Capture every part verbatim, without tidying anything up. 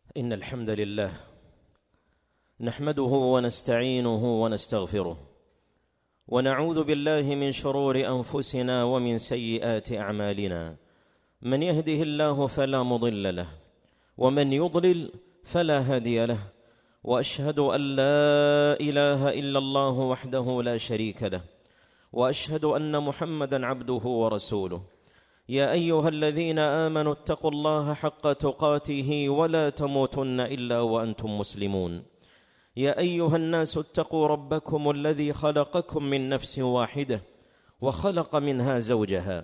إن الحمد لله نحمده ونستعينه ونستغفره ونعوذ بالله من شرور أنفسنا ومن سيئات أعمالنا. من يهده الله فلا مضل له ومن يضلل فلا هادي له، وأشهد أن لا إله إلا الله وحده لا شريك له، وأشهد أن محمدًا عبده ورسوله. يا أيها الذين آمنوا اتقوا الله حق تقاته ولا تموتن إلا وأنتم مسلمون. يا أيها الناس اتقوا ربكم الذي خلقكم من نفس واحدة وخلق منها زوجها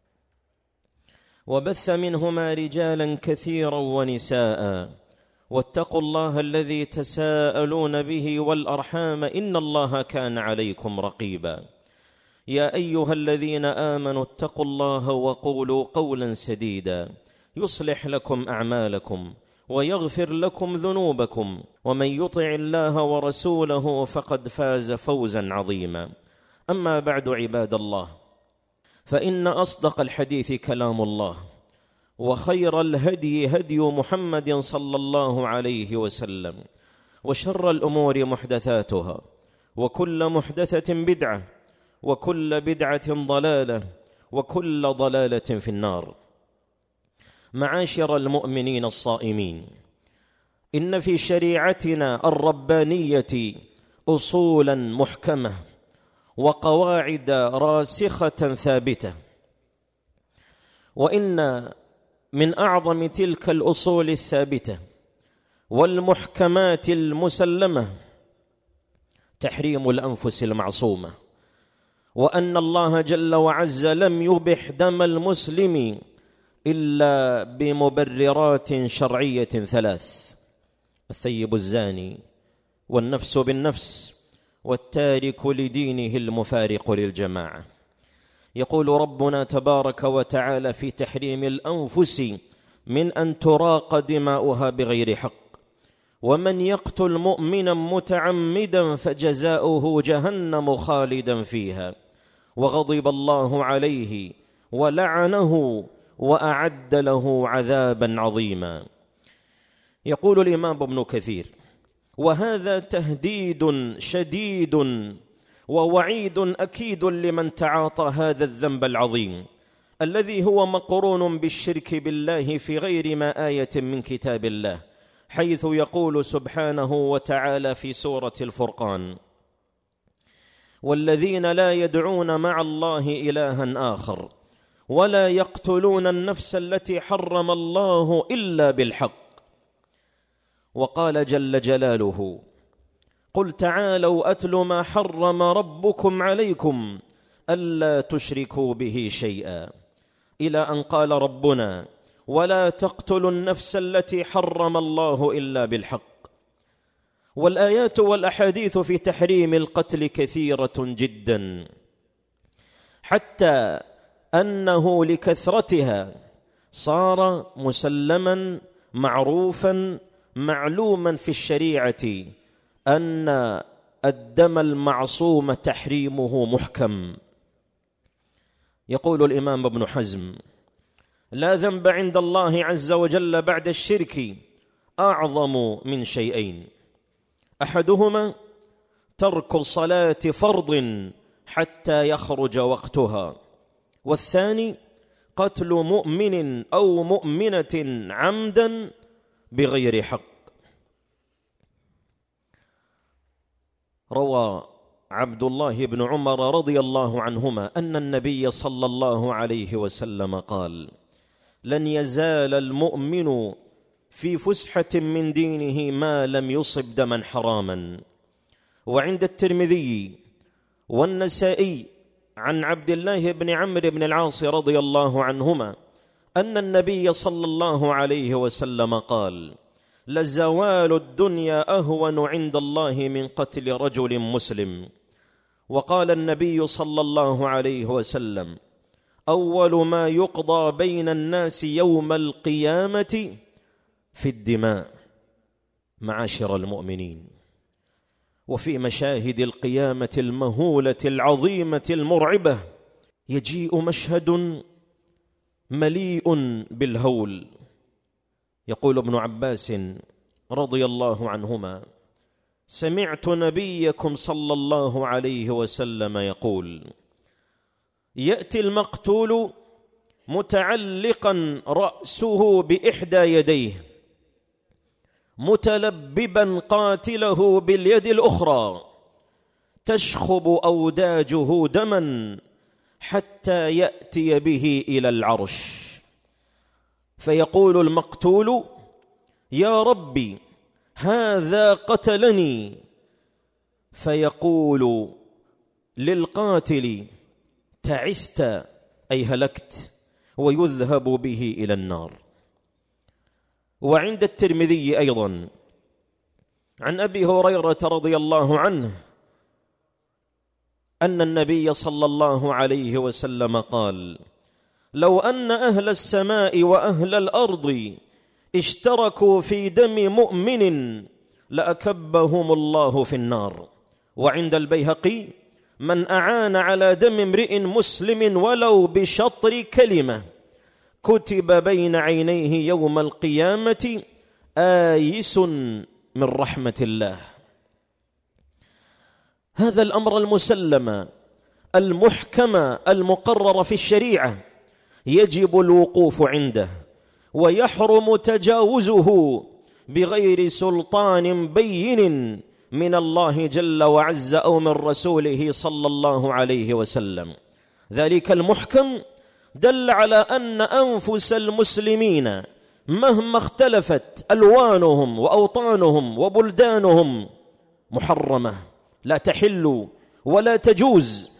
وبث منهما رجالا كثيرا ونساء، واتقوا الله الذي تساءلون به والأرحام إن الله كان عليكم رقيبا. يا أيها الذين آمنوا اتقوا الله وقولوا قولا سديدا يصلح لكم أعمالكم ويغفر لكم ذنوبكم، ومن يطع الله ورسوله فقد فاز فوزا عظيما. أما بعد، عباد الله، فإن أصدق الحديث كلام الله، وخير الهدي هدي محمد صلى الله عليه وسلم، وشر الأمور محدثاتها، وكل محدثة بدعة، وكل بدعة ضلالة، وكل ضلالة في النار. معاشر المؤمنين الصائمين، إن في شريعتنا الربانية أصولا محكمة وقواعد راسخة ثابتة، وإن من أعظم تلك الأصول الثابتة والمحكمات المسلمة تحريم الأنفس المعصومة، وأن الله جل وعز لم يبح دم المسلم إلا بمبررات شرعية ثلاث: الثيب الزاني، والنفس بالنفس، والتارك لدينه المفارق للجماعة. يقول ربنا تبارك وتعالى في تحريم الأنفس من أن تراق دماؤها بغير حق: ومن يقتل مؤمنا متعمدا فجزاؤه جهنم خالدا فيها وغضب الله عليه ولعنه وأعد له عذابا عظيما. يقول الإمام ابن كثير: وهذا تهديد شديد ووعيد أكيد لمن تعاطى هذا الذنب العظيم الذي هو مقرون بالشرك بالله في غير ما آية من كتاب الله، حيث يقول سبحانه وتعالى في سورة الفرقان: والذين لا يدعون مع الله إلها آخر ولا يقتلون النفس التي حرم الله إلا بالحق. وقال جل جلاله: قل تعالوا أتل ما حرم ربكم عليكم ألا تشركوا به شيئا، إلى أن قال ربنا: ولا تقتلوا النفس التي حرم الله إلا بالحق. والآيات والأحاديث في تحريم القتل كثيرة جدا، حتى أنه لكثرتها صار مسلما معروفا معلوما في الشريعة أن الدم المعصوم تحريمه محكم. يقول الإمام ابن حزم: لا ذنب عند الله عز وجل بعد الشرك أعظم من شيئين: أحدهما ترك صلاة فرض حتى يخرج وقتها، والثاني قتل مؤمن أو مؤمنة عمدا بغير حق. روى عبد الله بن عمر رضي الله عنهما أن النبي صلى الله عليه وسلم قال: لن يزال المؤمن في فسحة من دينه ما لم يصب دما حراما. وعند الترمذي والنسائي عن عبد الله بن عمرو بن العاص رضي الله عنهما أن النبي صلى الله عليه وسلم قال: لزوال الدنيا أهون عند الله من قتل رجل مسلم. وقال النبي صلى الله عليه وسلم: أول ما يقضى بين الناس يوم القيامة في الدماء. معاشر المؤمنين، وفي مشاهد القيامة المهولة العظيمة المرعبة يجيء مشهد مليء بالهول، يقول ابن عباس رضي الله عنهما: سمعت نبيكم صلى الله عليه وسلم يقول: يأتي المقتول متعلقا رأسه بإحدى يديه متلببا قاتله باليد الأخرى تشخب أوداجه دما حتى يأتي به إلى العرش، فيقول المقتول: يا ربي هذا قتلني، فيقول للقاتل: تعست أي هلكت، ويذهب به إلى النار. وعند الترمذي أيضا عن أبي هريرة رضي الله عنه أن النبي صلى الله عليه وسلم قال: لو أن أهل السماء وأهل الأرض اشتركوا في دم مؤمن لأكبهم الله في النار. وعند البيهقي: من أعان على دم امرئ مسلم ولو بشطر كلمة كتب بين عينيه يوم القيامة آيس من رحمة الله. هذا الأمر المسلم المحكم المقرر في الشريعة يجب الوقوف عنده، ويحرم تجاوزه بغير سلطان بين من الله جل وعز أو من رسوله صلى الله عليه وسلم. ذلك المحكم دل على أن أنفس المسلمين مهما اختلفت ألوانهم وأوطانهم وبلدانهم محرمة لا تحل ولا تجوز،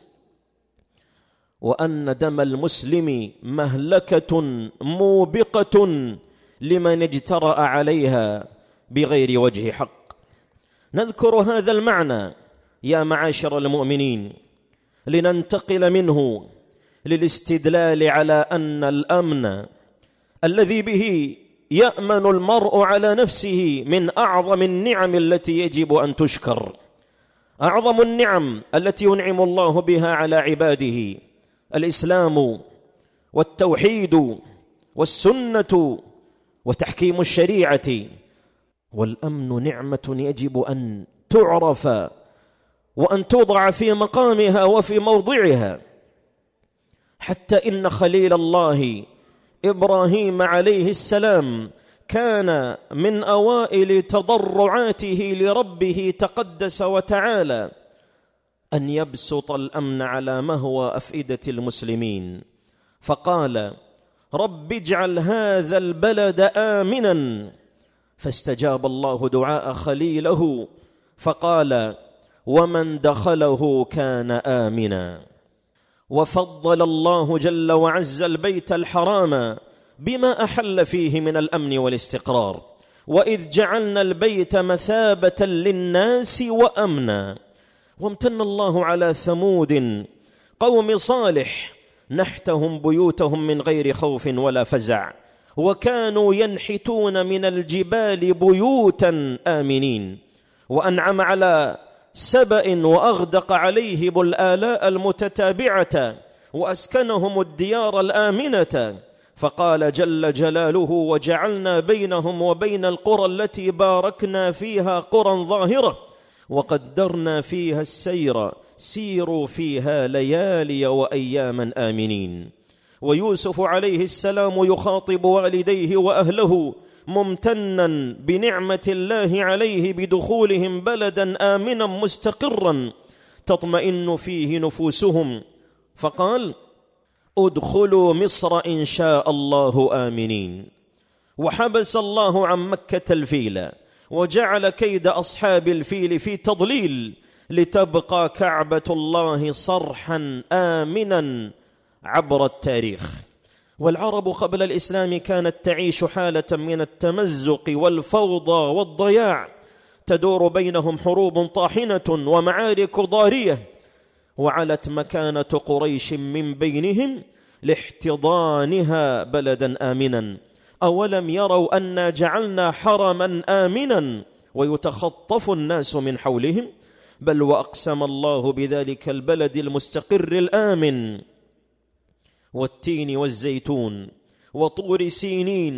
وأن دم المسلم مهلكة موبقة لمن اجترأ عليها بغير وجه حق. نذكر هذا المعنى يا معاشر المؤمنين لننتقل منه للاستدلال على أن الأمن الذي به يأمن المرء على نفسه من أعظم النعم التي يجب أن تشكر. أعظم النعم التي ينعم الله بها على عباده الإسلام والتوحيد والسنة وتحكيم الشريعة، والأمن نعمة يجب أن تعرف وأن توضع في مقامها وفي موضعها. حتى إن خليل الله إبراهيم عليه السلام كان من أوائل تضرعاته لربه تقدس وتعالى أن يبسط الأمن على مهوى أفئدة المسلمين، فقال: رب اجعل هذا البلد آمنا، فاستجاب الله دعاء خليله فقال: ومن دخله كان آمنا. وفضل الله جل وعز البيت الحرام بما أحل فيه من الأمن والاستقرار: وإذ جعلنا البيت مثابة للناس وأمنا. وامتن الله على ثمود قوم صالح نحتهم بيوتهم من غير خوف ولا فزع، وكانوا ينحتون من الجبال بيوتا آمنين. وأنعم على سبأ وأغدق عليهم الآلاء المتتابعة وأسكنهم الديار الآمنة، فقال جل جلاله: وجعلنا بينهم وبين القرى التي باركنا فيها قرى ظاهرة وقدرنا فيها السير سيروا فيها ليالي وأياما آمنين. ويوسف عليه السلام يخاطب والديه وأهله ممتنا بنعمة الله عليه بدخولهم بلدا آمنا مستقرا تطمئن فيه نفوسهم، فقال: ادخلوا مصر إن شاء الله آمنين. وحبس الله عن مكة الفيل وجعل كيد أصحاب الفيل في تضليل لتبقى كعبة الله صرحا آمنا عبر التاريخ. والعرب قبل الإسلام كانت تعيش حالة من التمزق والفوضى والضياع، تدور بينهم حروب طاحنة ومعارك ضارية، وعلت مكانة قريش من بينهم لاحتضانها بلدا آمنا. أولم يروا أنا جعلنا حرما آمنا ويتخطف الناس من حولهم؟ بل وأقسم الله بذلك البلد المستقر الآمن: والتين والزيتون وطور سينين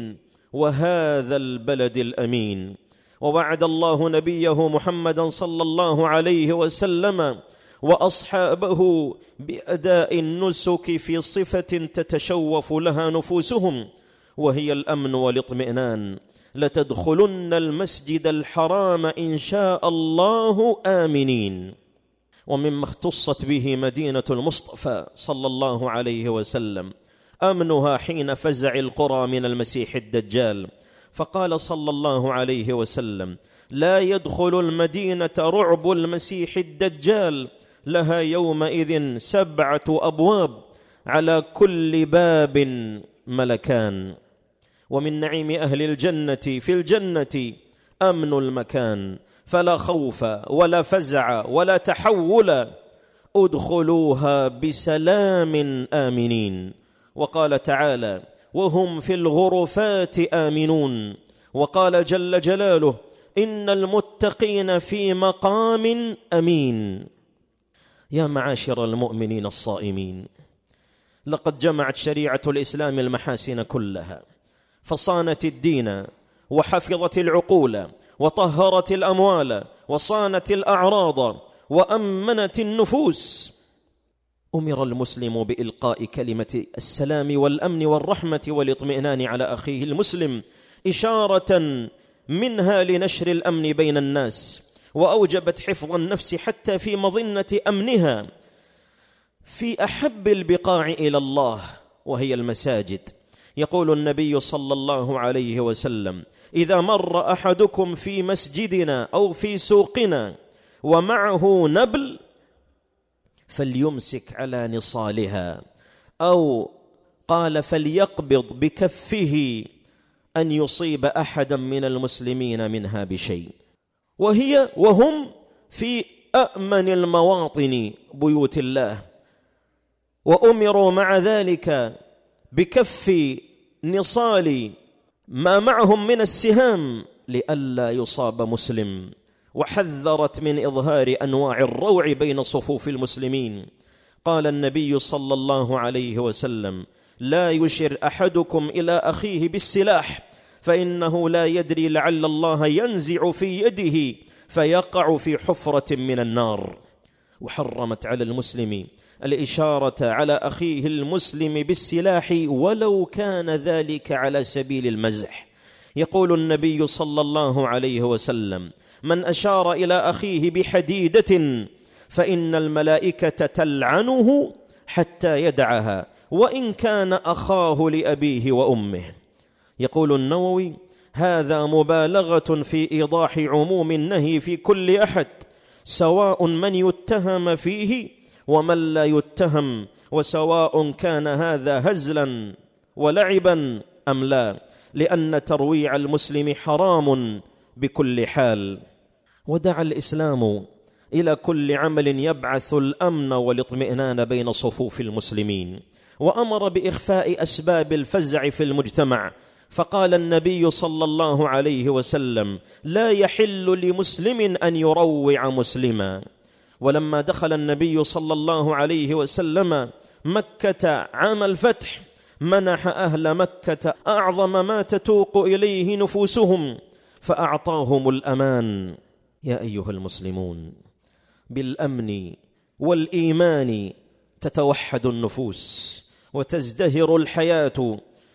وهذا البلد الأمين. ووعد الله نبيه محمدا صلى الله عليه وسلم وأصحابه بأداء النسك في صفة تتشوف لها نفوسهم، وهي الأمن والاطمئنان: لتدخلن المسجد الحرام إن شاء الله آمنين. ومما اختصت به مدينة المصطفى صلى الله عليه وسلم أمنها حين فزع القرى من المسيح الدجال، فقال صلى الله عليه وسلم: لا يدخل المدينة رعب المسيح الدجال، لها يومئذ سبعة أبواب، على كل باب ملكان. ومن نعيم أهل الجنة في الجنة أمن المكان، فلا خوف ولا فزع ولا تحول، ادخلوها بسلام آمنين. وقال تعالى: وهم في الغرفات آمنون. وقال جل جلاله: إن المتقين في مقام أمين. يا معاشر المؤمنين الصائمين، لقد جمعت شريعة الإسلام المحاسن كلها، فصانت الدين وحفظت العقول وطهرت الأموال وصانت الأعراض وأمنت النفوس. أمر المسلم بإلقاء كلمة السلام والأمن والرحمة والاطمئنان على أخيه المسلم، إشارة منها لنشر الأمن بين الناس، وأوجبت حفظ النفس حتى في مظنة أمنها في أحب البقاع إلى الله وهي المساجد. يقول النبي صلى الله عليه وسلم: إذا مر أحدكم في مسجدنا أو في سوقنا ومعه نبل فليمسك على نصالها، أو قال فليقبض بكفه أن يصيب أحدا من المسلمين منها بشيء، وهي وهم في أأمن المواطن بيوت الله. وأمروا مع ذلك بكف نصال ما معهم من السهام لئلا يصاب مسلم، وحذرت من إظهار أنواع الروع بين صفوف المسلمين. قال النبي صلى الله عليه وسلم: لا يشر أحدكم إلى أخيه بالسلاح، فإنه لا يدري لعل الله ينزع في يده فيقع في حفرة من النار. وحرمت على المسلم الإشارة على أخيه المسلم بالسلاح ولو كان ذلك على سبيل المزح. يقول النبي صلى الله عليه وسلم: من أشار إلى أخيه بحديدة فإن الملائكة تلعنه حتى يدعها وإن كان أخاه لأبيه وأمه. يقول النووي: هذا مبالغة في إيضاح عموم النهي في كل أحد، سواء من يتهم فيه ومن لا يتهم، وسواء كان هذا هزلا ولعبا أم لا، لأن ترويع المسلم حرام بكل حال. ودعا الإسلام إلى كل عمل يبعث الأمن والاطمئنان بين صفوف المسلمين، وأمر بإخفاء أسباب الفزع في المجتمع، فقال النبي صلى الله عليه وسلم: لا يحل لمسلم أن يروع مسلما. ولما دخل النبي صلى الله عليه وسلم مكة عام الفتح منح أهل مكة أعظم ما تتوق إليه نفوسهم، فأعطاهم الأمان. يا أيها المسلمون، بالأمن والإيمان تتوحد النفوس وتزدهر الحياة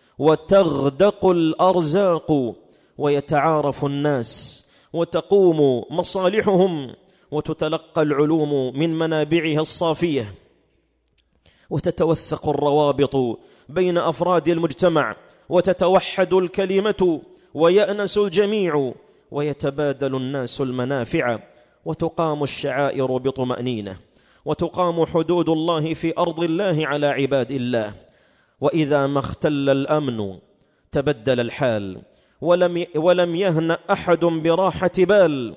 وتغدق الأرزاق ويتعارف الناس وتقوم مصالحهم وتتلقى العلوم من منابعها الصافية وتتوثق الروابط بين أفراد المجتمع وتتوحد الكلمة ويأنس الجميع ويتبادل الناس المنافع وتقام الشعائر بطمأنينة وتقام حدود الله في أرض الله على عباد الله. وإذا ما اختل الأمن تبدل الحال ولم ولم يهنأ أحد براحة بال،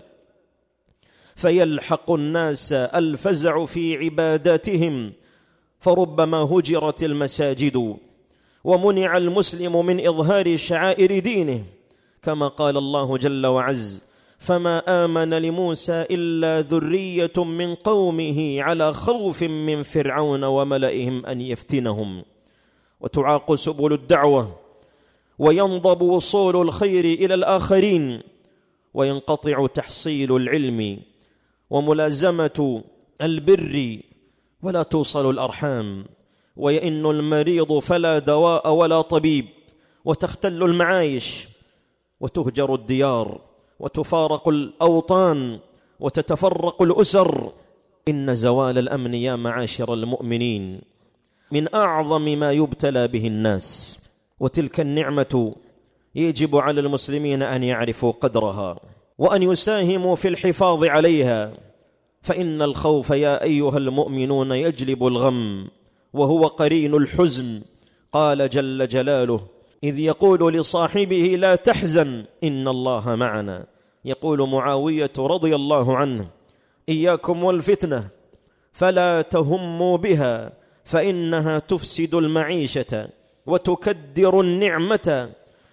فيلحق الناس الفزع في عباداتهم، فربما هجرت المساجد ومنع المسلم من إظهار شعائر دينه، كما قال الله جل وعز: فما آمن لموسى إلا ذرية من قومه على خوف من فرعون وملئهم أن يفتنهم. وتعاق سبل الدعوة وينضب وصول الخير إلى الآخرين، وينقطع تحصيل العلم وملازمة البر، ولا توصل الأرحام، ويئن المريض فلا دواء ولا طبيب، وتختل المعايش، وتهجر الديار، وتفارق الأوطان، وتتفرق الأسر. إن زوال الأمن يا معاشر المؤمنين من أعظم ما يبتلى به الناس، وتلك النعمة يجب على المسلمين أن يعرفوا قدرها وأن يساهموا في الحفاظ عليها، فإن الخوف يا أيها المؤمنون يجلب الغم، وهو قرين الحزن. قال جل جلاله إذ يقول لصاحبه لا تحزن إن الله معنا. يقول معاوية رضي الله عنه إياكم والفتنة فلا تهموا بها فإنها تفسد المعيشة وتكدر النعمة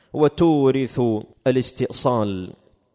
وتورث الاستئصال.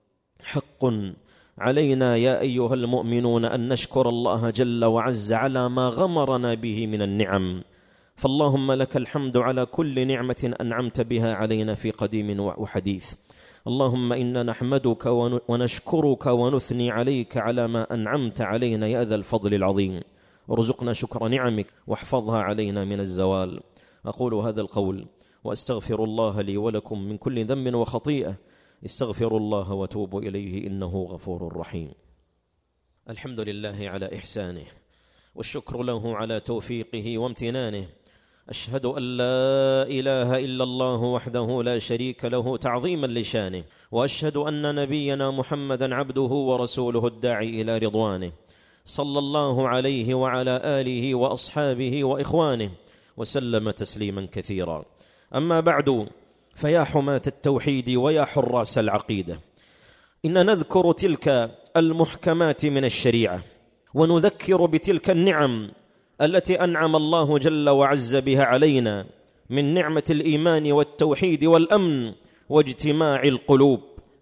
حق علينا يا أيها المؤمنون أن نشكر الله جل وعز على ما غمرنا به من النعم، فاللهم لك الحمد على كل نعمة أنعمت بها علينا في قديم وحديث. اللهم إنا نحمدك ونشكرك ونثني عليك على ما أنعمت علينا يا ذا الفضل العظيم، وارزقنا شكر نعمك واحفظها علينا من الزوال. أقول هذا القول وأستغفر الله لي ولكم من كل ذنب وخطيئة، استغفروا الله وتوبوا إليه إنه غفور رحيم. الحمد لله على إحسانه، والشكر له على توفيقه وامتنانه. أشهد أن لا إله إلا الله وحده لا شريك له تعظيما لشانه، وأشهد أن نبينا محمدا عبده ورسوله الداعي إلى رضوانه، صلى الله عليه وعلى آله وأصحابه وإخوانه وسلم تسليما كثيرا. أما بعد، فيا حماة التوحيد ويا حراس العقيدة، إن نذكر تلك المحكمات من الشريعة، ونذكر بتلك النعم التي أنعم الله جل وعز بها علينا من نعمة الإيمان والتوحيد والأمن واجتماع القلوب،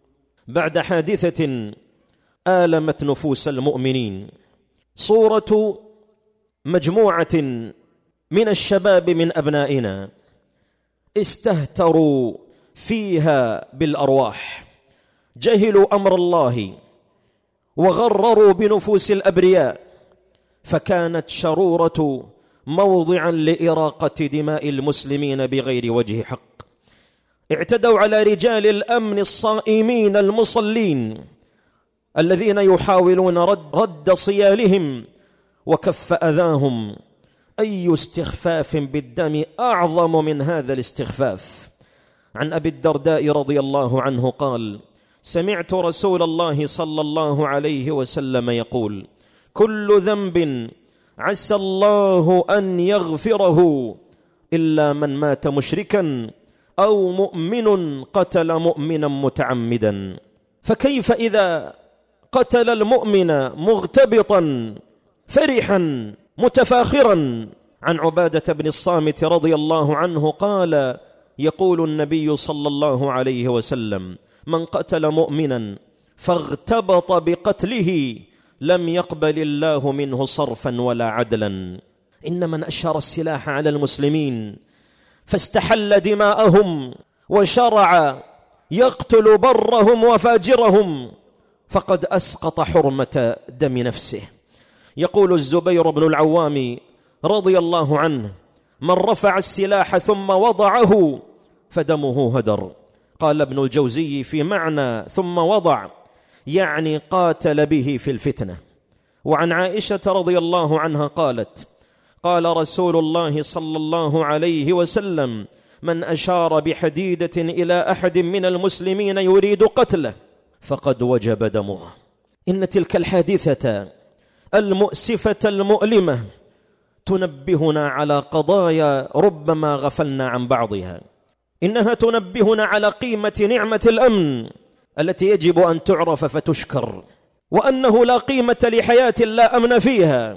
بعد حادثة آلمت نفوس المؤمنين. صورة مجموعة من الشباب من أبنائنا استهتروا فيها بالأرواح، جهلوا أمر الله وغرروا بنفوس الأبرياء، فكانت شرورة موضعا لإراقة دماء المسلمين بغير وجه حق. اعتدوا على رجال الأمن الصائمين المصلين الذين يحاولون رد, رد صيالهم وكف أذاهم. أي استخفاف بالدم أعظم من هذا الاستخفاف. عن أبي الدرداء رضي الله عنه قال: سمعت رسول الله صلى الله عليه وسلم يقول: كل ذنب عسى الله أن يغفره إلا من مات مشركا أو مؤمن قتل مؤمنا متعمدا. فكيف إذا قتل المؤمن مغتبطا فرحا متفاخرا؟ عن عبادة بن الصامت رضي الله عنه قال: يقول النبي صلى الله عليه وسلم: من قتل مؤمنا فاغتبط بقتله لم يقبل الله منه صرفا ولا عدلا. إن من أشهر السلاح على المسلمين فاستحل دماءهم وشرع يقتل برهم وفاجرهم فقد أسقط حرمة دم نفسه. يقول الزبير بن العوام رضي الله عنه: من رفع السلاح ثم وضعه فدمه هدر. قال ابن الجوزي في معنى ثم وضع يعني قاتل به في الفتنة. وعن عائشة رضي الله عنها قالت: قال رسول الله صلى الله عليه وسلم: من أشار بحديدة إلى أحد من المسلمين يريد قتله فقد وجب دمه. إن تلك الحادثة المؤسفة المؤلمة تنبهنا على قضايا ربما غفلنا عن بعضها. إنها تنبهنا على قيمة نعمة الأمن التي يجب أن تعرف فتشكر، وأنه لا قيمة لحياة لا أمن فيها،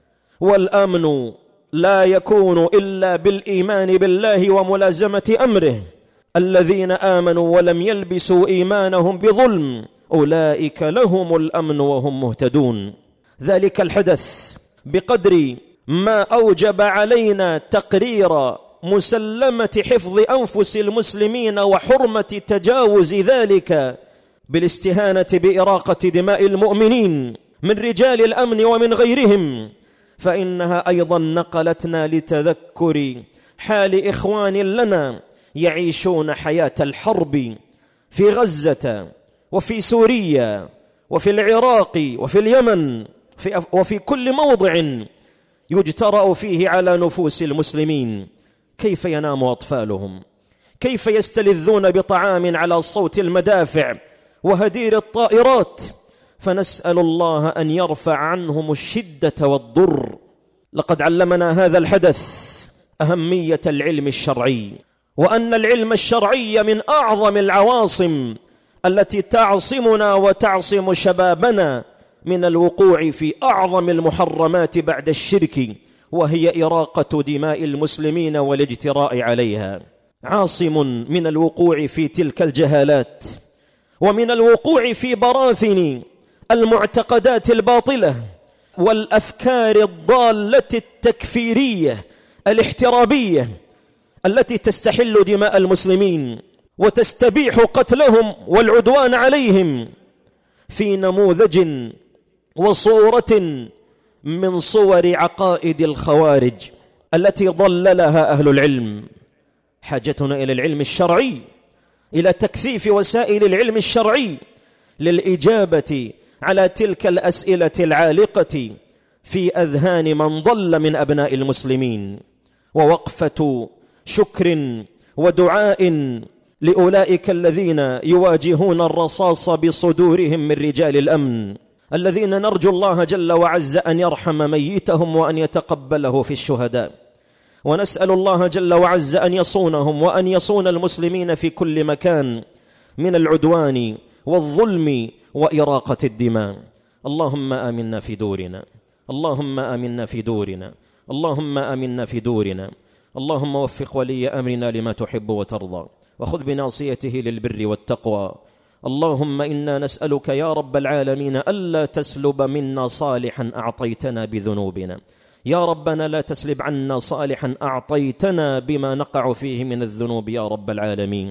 والأمن لا يكون إلا بالإيمان بالله وملازمة أمره. الذين آمنوا ولم يلبسوا إيمانهم بظلم أولئك لهم الأمن وهم مهتدون. ذلك الحدث بقدر ما أوجب علينا تقرير مسلمة حفظ أنفس المسلمين وحرمة تجاوز ذلك بالاستهانة بإراقة دماء المؤمنين من رجال الأمن ومن غيرهم، فإنها أيضا نقلتنا لتذكر حال إخوان لنا يعيشون حياة الحرب في غزة وفي سوريا وفي العراق وفي اليمن وفي كل موضع يجترأ فيه على نفوس المسلمين. كيف ينام أطفالهم؟ كيف يستلذون بطعام على صوت المدافع وهدير الطائرات؟ فنسأل الله أن يرفع عنهم الشدة والضر. لقد علمنا هذا الحدث أهمية العلم الشرعي، وأن العلم الشرعي من أعظم العواصم التي تعصمنا وتعصم شبابنا من الوقوع في أعظم المحرمات بعد الشرك، وهي إراقة دماء المسلمين والاجتراء عليها. عاصم من الوقوع في تلك الجهالات ومن الوقوع في براثن المعتقدات الباطلة والأفكار الضالة التكفيرية الاحترابية التي تستحل دماء المسلمين وتستبيح قتلهم والعدوان عليهم في نموذج وصورة من صور عقائد الخوارج التي ضللها أهل العلم. حاجتنا إلى العلم الشرعي، إلى تكثيف وسائل العلم الشرعي للإجابة على تلك الأسئلة العالقة في أذهان من ضل من أبناء المسلمين، ووقفة شكر ودعاء لأولئك الذين يواجهون الرصاص بصدورهم من رجال الأمن، الذين نرجو الله جل وعز أن يرحم ميتهم وأن يتقبله في الشهداء، ونسأل الله جل وعز أن يصونهم وأن يصون المسلمين في كل مكان من العدوان والظلم وإراقة الدماء. اللهم آمنا في دورنا، اللهم آمنا في دورنا، اللهم آمنا في دورنا. اللهم وفق ولي أمرنا لما تحب وترضى، وخذ بناصيته للبر والتقوى. اللهم إنا نسألك يا رب العالمين ألا تسلب منا صالحا أعطيتنا بذنوبنا. يا ربنا لا تسلب عنا صالحا أعطيتنا بما نقع فيه من الذنوب يا رب العالمين.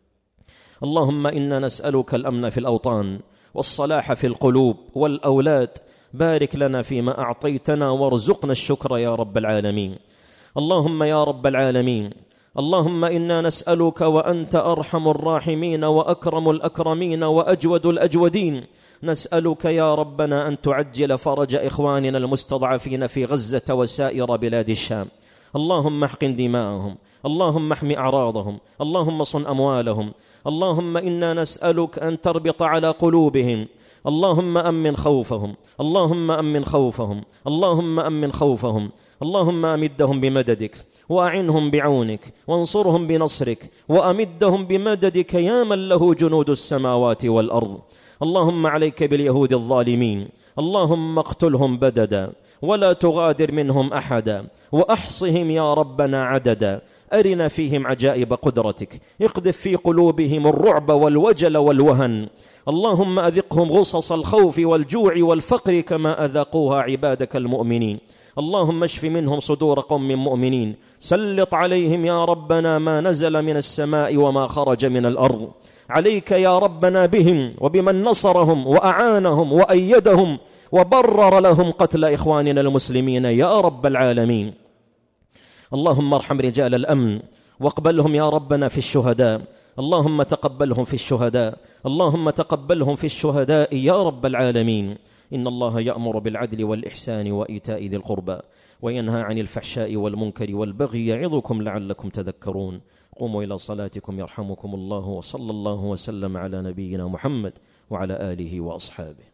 اللهم إنا نسألك الأمن في الأوطان والصلاح في القلوب والأولاد. بارك لنا فيما أعطيتنا وارزقنا الشكر يا رب العالمين. اللهم يا رب العالمين، اللهم إنا نسألك وأنت أرحم الراحمين وأكرم الأكرمين وأجود الأجودين، نسألك يا ربنا أن تعجل فرج إخواننا المستضعفين في غزة وسائر بلاد الشام. اللهم احقن دماءهم، اللهم احمي أعراضهم، اللهم صن أموالهم. اللهم إنا نسألك أن تربط على قلوبهم. اللهم أمن خوفهم، اللهم أمن خوفهم، اللهم أمن خوفهم. اللهم أمدهم بمددك وأعنهم بعونك وانصرهم بنصرك وأمدهم بمددك يا من له جنود السماوات والأرض. اللهم عليك باليهود الظالمين، اللهم اقتلهم بددا ولا تغادر منهم أحدا وأحصهم يا ربنا عددا. أرنا فيهم عجائب قدرتك، اقذف في قلوبهم الرعب والوجل والوهن. اللهم أذقهم غصص الخوف والجوع والفقر كما أذاقوها عبادك المؤمنين. اللهم اشف منهم صدور قوم مؤمنين. سلط عليهم يا ربنا ما نزل من السماء وما خرج من الأرض. عليك يا ربنا بهم وبمن نصرهم وأعانهم وأيدهم وبرر لهم قتل إخواننا المسلمين يا رب العالمين. اللهم ارحم رجال الأمن واقبلهم يا ربنا في الشهداء. اللهم تقبلهم في الشهداء، اللهم تقبلهم في الشهداء يا رب العالمين. إن الله يأمر بالعدل والإحسان وإيتاء ذي القربى وينهى عن الفحشاء والمنكر والبغي يعظكم لعلكم تذكرون. قوموا إلى صلاتكم يرحمكم الله، وصلى الله وسلم على نبينا محمد وعلى آله وأصحابه.